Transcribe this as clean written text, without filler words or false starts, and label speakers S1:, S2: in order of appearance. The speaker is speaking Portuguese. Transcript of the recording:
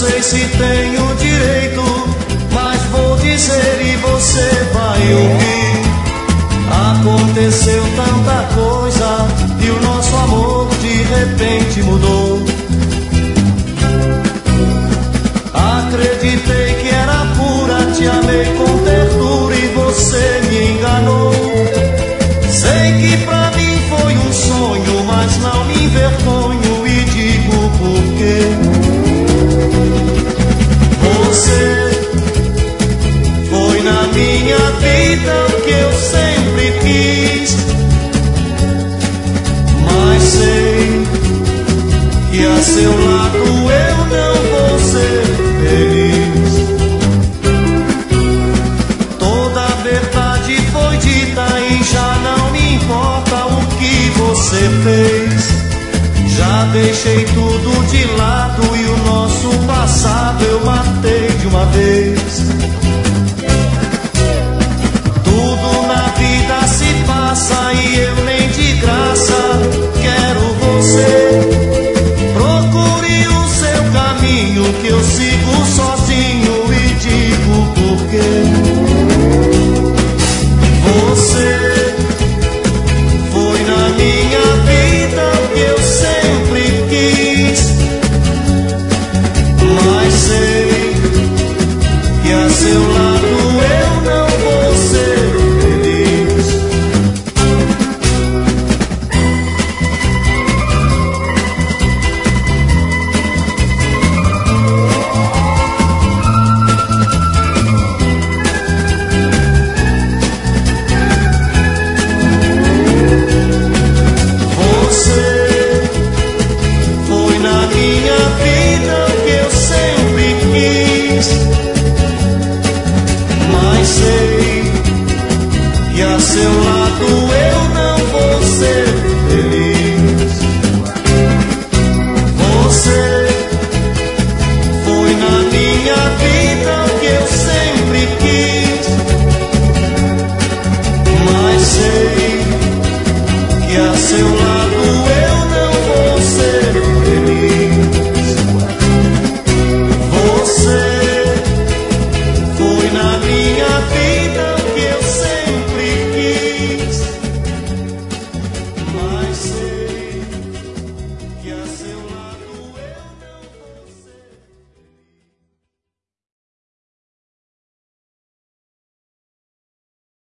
S1: sei se tenho direito, mas vou dizer e você vai ouvir. Aconteceu tanta coisa e o nosso amor de repente mudou. Acreditei que era pura, te amei com ternura e você me enganou. Sei que pra mim foi um sonho, mas não me envergonho e digo por quê. Você foi na minha vida o que eu sempre quis, mas sei que a seu lado eu não vou ser feliz. Toda a verdade foi dita e já não me importa o que você fez. Já deixei tudo de lado e o nosso passado eu matei de uma vez. Tudo na vida se passa e eu nem de graça quero você. Procure o seu caminho que eu sigo sozinho e digo por quê. Você foi na minha vida o que eu sempre quis, mas sei que a seu lado eu não vou ser feliz. Você foi na minha vida o que eu sempre quis, mas sei que a seu lado eu não vou ser feliz. Você foi na minha vida